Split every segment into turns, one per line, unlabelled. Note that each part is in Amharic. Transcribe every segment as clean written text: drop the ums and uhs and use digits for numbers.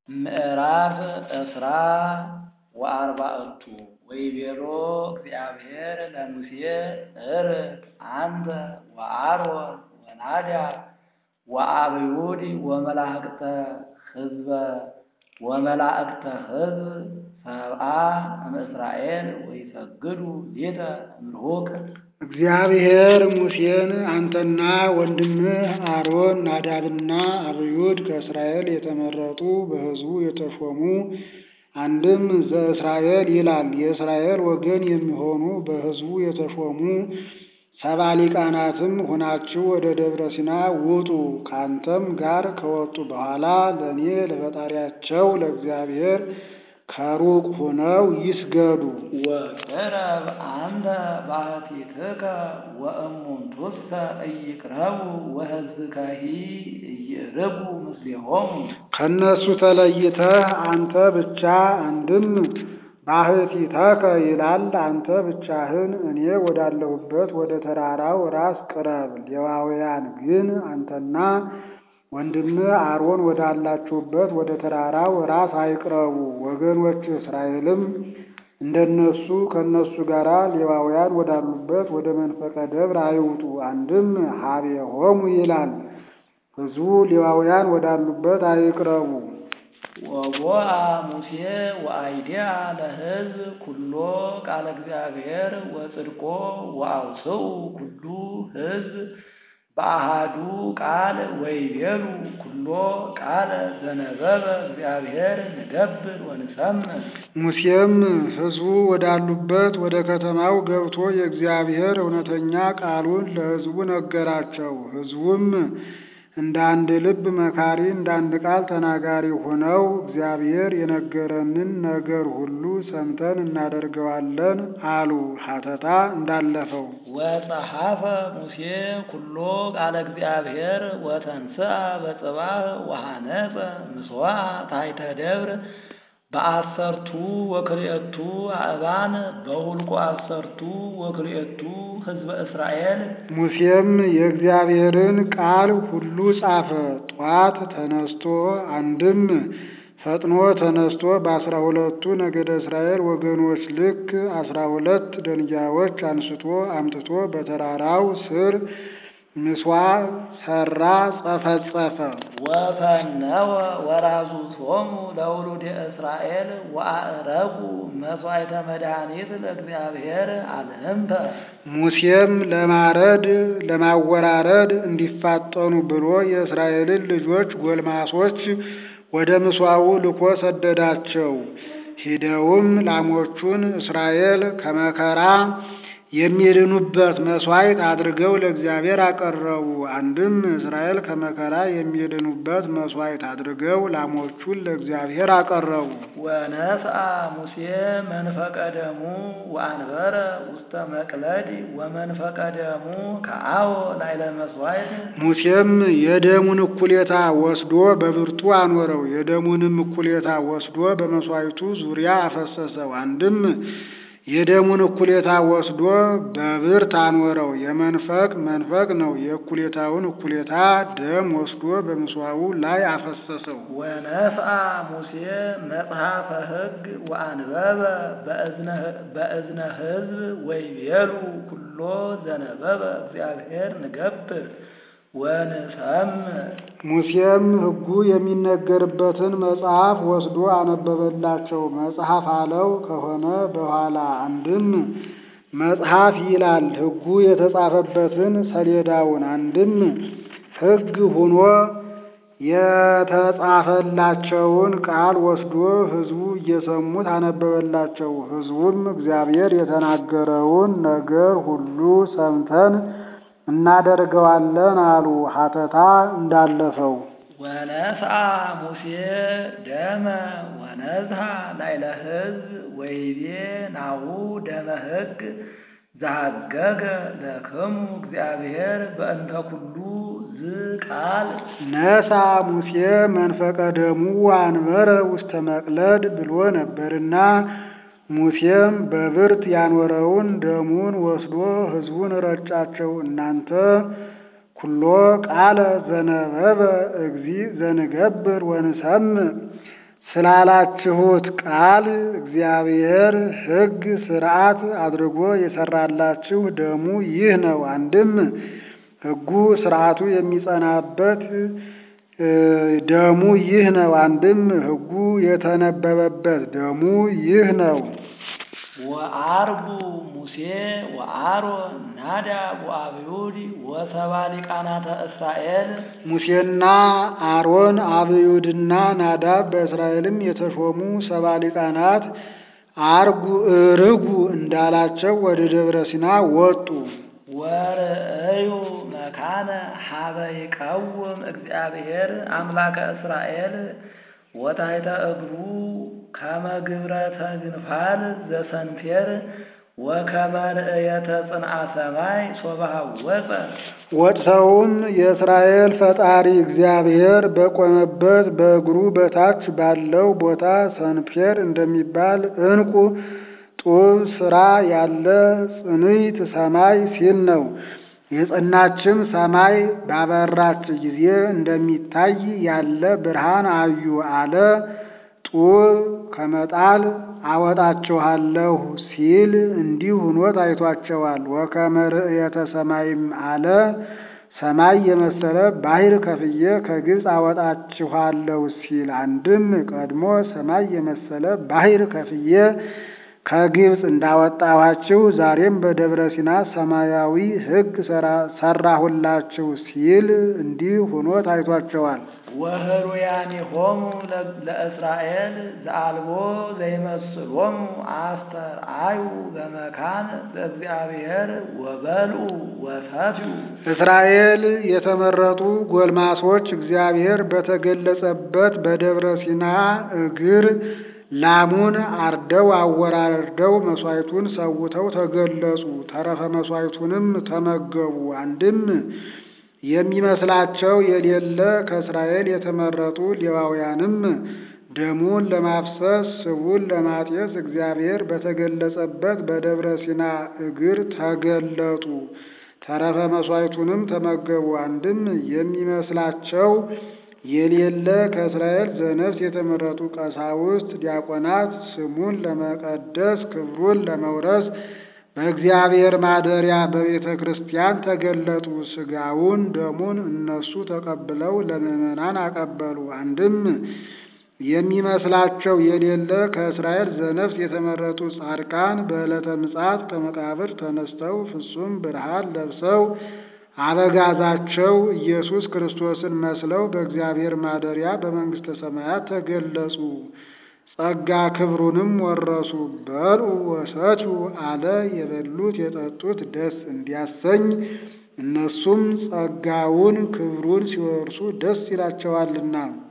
ምዕራፍ ዕስራ ወአርባዕቱ ወይቤሎ እግዚአብሔር ለሙሴ ዕርግ አንተ ወአሮን ወናዳብ ወአብዩድ ወመላእክተ ሕዝብ ሰብአ እምእስራኤል ወይሰግዱ ሊተ እምርሁቅ።
እግዚአብሔር ሙሴን አንተና ወንድምህ አሮን ናዳብና አብዩድ ከእስራኤል የተመረጡ በሕዝቡ የተሾሙ አንድም ዘእስራኤል ይላል የእስራኤል ወገን የሚሆኑ በሕዝቡ የተሾሙ 70 ሊቃናትም ሆናችሁ ወደ ደብረ ሲና ውጡ። ካንተም ጋር ከወጡ በኋላ ለእኔ ለፈጣሪያቸው ለእግዚአብሔር ከሩቅ ሆነው ይስገዱ።
ወቅረብ አንተ ባሕቲትከ ወእሙንቱሰ ኢይቅረቡ ወሕዝብከሂ ኢይዕርጉ ምስሌሆሙ።
ከነሱ ተለይተህ አንተ ብቻ አንድም ባሕቲትከ ይላል አንተ ብቻህን እኔ ወዳለሁበት ወደ ተራራው ራስ ቅረብ። ሌዋውያን ግን አንተና ወንድምህ አሮን ወዳላችሁበት ወደ ተራራው ራስ አይቅረቡ። ወገኖች እስራኤልም እንደነሱ ከነሱ ጋር ሌዋውያን ወዳሉበት ወደ መንፈቀ ደብር አይውጡ። አንድም ሀቤሆሙ ይላል ሕዝቡ ሌዋውያን ወዳሉበት አይቅረቡ።
ወቦአ ሙሴ ወአይዲአ ለሕዝብ ኩሎ ቃለ እግዚአብሔር ወጽድቆ ወአውስኡ ኩሉ ሕዝብ በአሃዱ ቃል ወይቤሉ ኩሎ ቃለ ዘነበበ እግዚአብሔር ንገብር ወንሰምዕ።
ሙሴም ሕዝቡ ወዳሉበት ወደ ከተማው ገብቶ የእግዚአብሔር እውነተኛ ቃሉን ለሕዝቡ ነገራቸው። ሕዝቡም እንደ አንድ ልብ መካሪ እንደ አንድ ቃል ተናጋሪ ሆነው እግዚአብሔር የነገረንን ነገር ሁሉ ሰምተን እናደርገዋለን አሉ። ሐተታ እንዳለፈው
ወጸሐፈ ሙሴ ኩሎ ቃለ እግዚአብሔር ወተንሥአ በጽባሕ ወሐነጸ ምሥዋዕ ታሕተ ደብር በ10 ወክልኤቱ አእባን በሁልቆ 10 ወክልኤቱ ሕዝበ እስራኤል።
ሙሴም የእግዚአብሔርን ቃል ሁሉ ጻፈ። ጧት ተነስቶ አንድም ፈጥኖ ተነስቶ በ12ቱ ነገደ እስራኤል ወገኖች ልክ 12 ደንጊያዎች አንስቶ አምጥቶ በተራራው ስር ምሥዋዕ ሠራ፣ ጸፈጸፈ።
ወፈነወ ወራዙቶሙ ለውሉደ እስራኤል ወአዕረጉ መሥዋዕተ መድኃኒት ለእግዚአብሔር አልህምተ።
ሙሴም ለማወራረድ እንዲፋጠኑ ብሎ የእስራኤልን ልጆች ጎልማሶች ወደ ምሥዋዑ ልኮ ሰደዳቸው። ሂደውም ላሞቹን እስራኤል ከመከራ የሚድኑበት መሥዋዕት አድርገው ለእግዚአብሔር አቀረቡ። አንድም እስራኤል ከመከራ የሚድኑበት መሥዋዕት አድርገው ላሞቹን ለእግዚአብሔር አቀረቡ።
ወነስአ ሙሴ መንፈቀ ደሙ ወአንበረ ውስተ መቅለድ ወመንፈቀ ደሙ ከአዎ ላዕለ መሥዋዕት።
ሙሴም የደሙን እኩሌታ ወስዶ በብርቱ አኖረው፣ የደሙንም እኩሌታ ወስዶ በመሥዋዕቱ ዙሪያ አፈሰሰው። አንድም የደሙን እኩሌታ ወስዶ በብርት አኖረው፣ መንፈቅ ነው። የእኩሌታውን እኩሌታ ደም ወስዶ በምሥዋዑ ላይ አፈሰሰው።
ወነስአ ሙሴ መጽሐፈ ሕግ ወአንበበ በእዝነ ሕዝብ ወይቤሉ ኩሎ ዘነበበ እግዚአብሔር ንገብር ወንሰምዕ።
ሙሴም ሕጉ የሚነገርበትን መጽሐፍ ወስዶ አነበበላቸው። መጽሐፍ አለው ከሆነ በኋላ አንድም መጽሐፍ ይላል ሕጉ የተጻፈበትን ሰሌዳውን። አንድም ሕግ ሆኖ የተጻፈላቸውን ቃል ወስዶ ሕዝቡ እየሰሙት አነበበላቸው። ሕዝቡም እግዚአብሔር የተናገረውን ነገር ሁሉ ሰምተን እናደርገዋለን አሉ። ሐተታ እንዳለፈው
ወነስአ ሙሴ ደመ ወነዝሃ ላዕለ ሕዝብ ወይቤ ናሁ ደመ ሕግ ዘሐገገ ለክሙ እግዚአብሔር በእንተ ኩሉ ዝቃል።
ነሳ ሙሴ መንፈቀ ደሙ አንበረ ውስተ መቅለድ ብሎ ነበርና ሙሴም በብርት ያኖረውን ደሙን ወስዶ ሕዝቡን ረጫቸው። እናንተ ኩሎ ቃለ ዘነበበ እግዚእ ዘንገብር ወንሰምዕ ስላላችሁት ቃል እግዚአብሔር ሕግ ሥርዓት አድርጎ የሰራላችሁ ደሙ ይህ ነው። አንድም ሕጉ ሥርዓቱ የሚጸናበት ደሙ ይህ ነው። አንድም ሕጉ የተነበበበት ደሙ ይህ ነው።
ወአርጉ ሙሴ ወአሮን ናዳብ ወአብዩድ ወሰባ ሊቃናተ እስራኤል
ሙሴና አሮን አብዩድና ናዳብ በእስራኤልም የተሾሙ 70 ሊቃናት ርጉ እንዳላቸው ወደ ደብረ ሲና ወጡ።
ወርእዩ መካነ ሀበ ይቀውም እግዚአብሔር አምላከ እስራኤል ወታሕተ እግሩ ከመ ግብረ ተግንፋል ዘሰንፔር ወከመ ርእየተ ጽንዓ ሰማይ ሶበ ሐወፀ።
ወጥተውም የእስራኤል ፈጣሪ እግዚአብሔር በቆመበት በእግሩ በታች ባለው ቦታ ሰንፔር እንደሚባል ዕንቁ ጡብ ሥራ ያለ ጽንዕት ሰማይ ሲል ነው። የጸናችም ሰማይ ባበራች ጊዜ እንደሚታይ ያለ ብርሃን አዩ አለ። ጡብ ከመጣል አወጣችኋለሁ ሲል እንዲህ ሆኖ ታይቷቸዋል። ወከመ ርእየተ ሰማይም አለ። ሰማይ የመሰለ ባሕር ከፍዬ ከግብፅ አወጣችኋለሁ ሲል አንድም ቀድሞ ሰማይ የመሰለ ባሕር ከፍዬ ከግብፅ እንዳወጣኋችሁ ዛሬም በደብረ ሲና ሰማያዊ ሕግ ሰራሁላችሁ ሲል እንዲህ ሆኖ ታይቷቸዋል።
ወህሩያኒሆሙ ለእስራኤል ዘአልቦ ዘይመስሎሙ አስተርአዩ በመካን ዘእግዚአብሔር ወበልዑ ወሰትዩ። እስራኤል
የተመረጡ ጎልማሶች እግዚአብሔር በተገለጸበት በደብረ ሲና እግር ላሙን አርደው አወራርደው መሥዋዕቱን ሰውተው ተገለጹ። ተረፈ መሥዋዕቱንም ተመገቡ። አንድም የሚመስላቸው የሌለ ከእስራኤል የተመረጡ ሌዋውያንም ደሙን ለማፍሰስ ስቡን ለማጤስ እግዚአብሔር በተገለጸበት በደብረ ሲና እግር ተገለጡ። ተረፈ መሥዋዕቱንም ተመገቡ። አንድም የሚመስላቸው የሌለ ከእስራኤል ዘነፍስ የተመረጡ ቀሳውስት ዲያቆናት ስሙን ለመቀደስ ክብሩን ለመውረስ በእግዚአብሔር ማደሪያ በቤተ ክርስቲያን ተገለጡ። ሥጋውን ደሙን እነሱ ተቀብለው ለምዕመናን አቀበሉ። አንድም የሚመስላቸው የሌለ ከእስራኤል ዘነፍስ የተመረጡ ጻድቃን በዕለተ ምጽአት ከመቃብር ተነስተው ፍጹም ብርሃን ለብሰው አበጋዛቸው ኢየሱስ ክርስቶስን መስለው በእግዚአብሔር ማደሪያ በመንግሥተ ሰማያት ተገለጹ። ጸጋ ክብሩንም ወረሱ። በልዑ ወሰትዩ አለ። የበሉት የጠጡት ደስ እንዲያሰኝ እነሱም ጸጋውን ክብሩን ሲወርሱ ደስ ይላቸዋልና።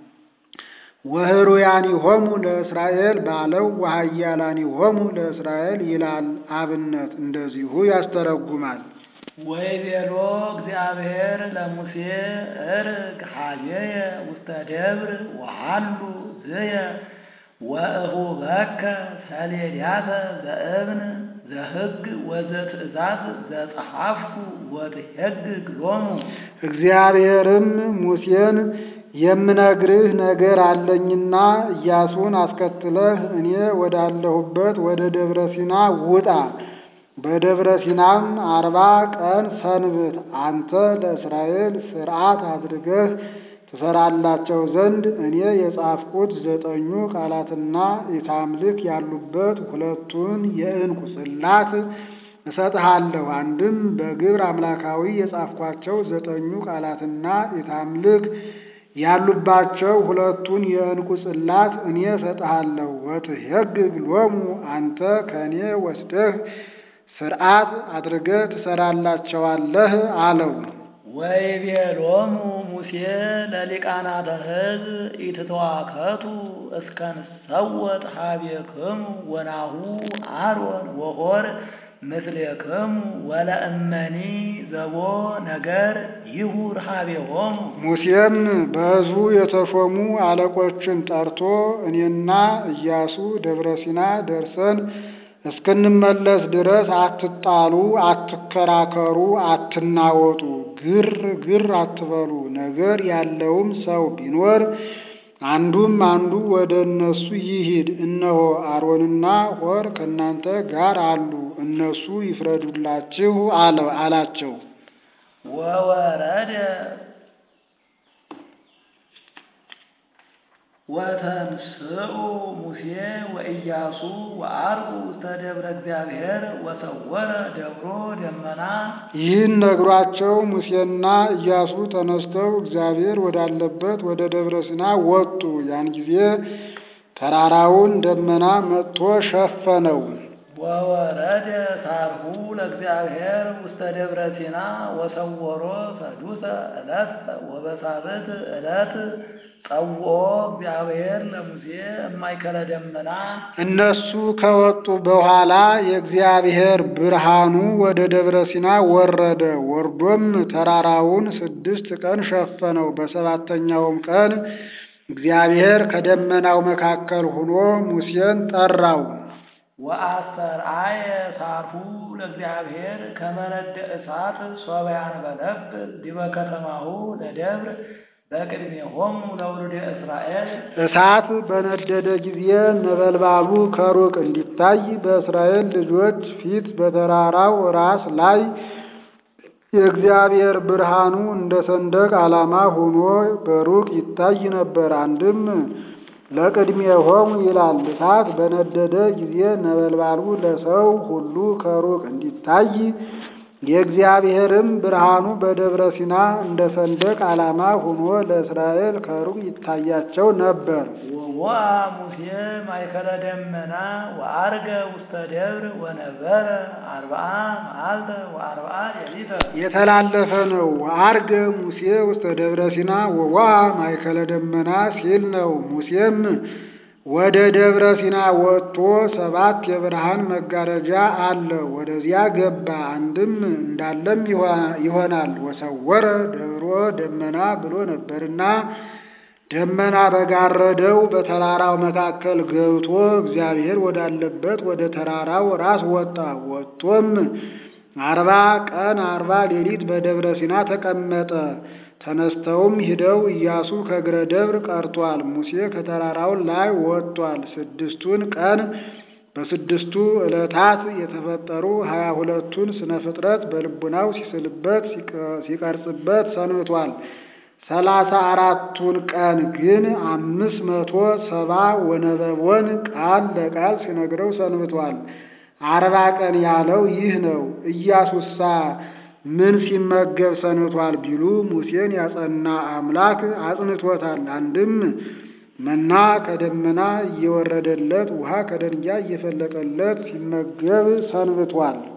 ወህሩያኒሆሙ ለእስራኤል ባለው ወኃያላኒሆሙ ለእስራኤል ይላል አብነት እንደዚሁ ያስተረጉማል።
ወይቤሎ እግዚአብሔር ለሙሴ እርግ ኀቤየ ውስተ ደብር ወሃሉ ዝየ ወእሁበከ ሰሌዳተ ዘእብን ዘሕግ ወዘትእዛዝ ዘጸሐፍኩ ወትሄግግ ሎሙ። እግዚአብሔርም ሙሴን የምነግርህ ነገር አለኝና ኢያሱን አስከትለህ እኔ ወዳለሁበት ወደ ደብረ ሲና ውጣ። በደብረ ሲናም 40 ቀን ሰንብት። አንተ ለእስራኤል ሥርዓት አድርገህ ትሰራላቸው ዘንድ እኔ የጻፍኩት 9ኙ ቃላትና ኢታምልክ ያሉበት 2ቱን የዕንቁ ጽላት እሰጥሃለሁ። አንድም በግብር አምላካዊ የጻፍኳቸው 9ኙ ቃላትና ኢታምልክ ያሉባቸው 2ቱን የዕንቁ ጽላት እኔ እሰጥሃለሁ። ወትሄግግ ሎሙ አንተ ከእኔ ወስደህ ሥርዓት አድርገህ ትሰራላቸዋለህ አለው። ወይቤሎሙ ሙሴ ለሊቃናተ ሕዝብ ኢትተዋከቱ እስከ ንሰወጥ ኀቤክሙ ወናሁ አሮን ወሖር ምስሌክሙ ወለእመኒ ዘቦ ነገር ይሁር ኀቤሆሙ። ሙሴም በሕዝቡ የተሾሙ አለቆችን ጠርቶ እኔና ኢያሱ ደብረ ሲና ደርሰን እስክንመለስ ድረስ አትጣሉ፣ አትከራከሩ፣ አትናወጡ፣ ግር አትበሉ። ነገር ያለውም ሰው ቢኖር
አንዱም አንዱ ወደ እነሱ ይሂድ፣ እነሆ አሮንና ሖር ከእናንተ ጋር አሉ፣ እነሱ ይፍረዱላችሁ አላቸው።
ወወረደ ወተንስኡ ሙሴ ወኢያሱ ወዐርጉ ውስተ ደብረ እግዚአብሔር ወሰወረ ደብሮ ደመና።
ይህን ነግሯቸው ሙሴና ኢያሱ ተነስተው እግዚአብሔር ወዳለበት ወደ ደብረ ሲና ወጡ። ያን ጊዜ ተራራውን ደመና መጥቶ ሸፈነው።
ወወረደ ሳርሁ ለእግዚአብሔር ውስተ ደብረ ሲና ወሰወሮ ሰዱሰ ዕለት ወበሳብዕት ዕለት ጸውዖ እግዚአብሔር ለሙሴ እማእከለ ደመና። እነሱ ከወጡ በኋላ የእግዚአብሔር ብርሃኑ ወደ ደብረ ሲና ወረደ። ወርዶም ተራራውን 6 ቀን ሸፈነው። በሰባተኛውም ቀን እግዚአብሔር ከደመናው መካከል ሆኖ ሙሴን ጠራው። ወአስተርአየ ሳርሁ ለእግዚአብሔር ከመ ነደ እሳት ሶበ ያንበለብል ዲበ ከተማሁ ለደብር በቅድሜሆሙ ለውሉደ እስራኤል። እሳት በነደደ ጊዜ ነበልባሉ ከሩቅ እንዲታይ በእስራኤል ልጆች ፊት በተራራው ራስ ላይ የእግዚአብሔር ብርሃኑ እንደ ሰንደቅ ዓላማ ሆኖ በሩቅ ይታይ ነበር። አንድም ለቅድሜሆሙ ይላል። እሳት በነደደ ጊዜ ነበልባሉ ለሰው ሁሉ ከሩቅ እንዲታይ የእግዚአብሔርም ብርሃኑ በደብረ ሲና እንደ ሰንደቅ ዓላማ ሆኖ ለእስራኤል ከሩቅ ይታያቸው ነበር። ወወአ ሙሴ ማእከለ ደመና ወዐርገ ውስተ ደብር ወነበረ 40 መዓልተ ወ40 ሌሊተ። የተላለፈ ነው። ወዐርገ ሙሴ ውስተ ደብረ ሲና ወወአ ማእከለ ደመና ሲል ነው። ሙሴም ወደ ደብረ ሲና ወጥቶ 7 የብርሃን መጋረጃ አለ፣ ወደዚያ ገባ። አንድም እንዳለም ይሆናል። ወሰወረ ደብሮ ደመና ብሎ ነበርና ደመና በጋረደው በተራራው መካከል ገብቶ እግዚአብሔር ወዳለበት ወደ ተራራው ራስ ወጣ። ወጥቶም 40 ቀን 40 ሌሊት በደብረ ሲና ተቀመጠ። ተነስተውም ሂደው ኢያሱ ከእግረ ደብር ቀርቷል። ሙሴ ከተራራው ላይ ወጥቷል። 6ቱን ቀን በ6ቱ ዕለታት የተፈጠሩ 22ቱን ስነ ፍጥረት በልቡናው ሲስልበት ሲቀርጽበት ሰንብቷል። 34ቱን ቀን ግን 570 ወነበቦን ቃል ለቃል ሲነግረው ሰንብቷል። 40 ቀን ያለው ይህ ነው። ኢያሱሳ ምን ሲመገብ ሰንብቷል ቢሉ ሙሴን ያጸና አምላክ አጽንቶታል። አንድም መና ከደመና እየወረደለት ውሃ ከደንጊያ እየፈለቀለት ሲመገብ ሰንብቷል።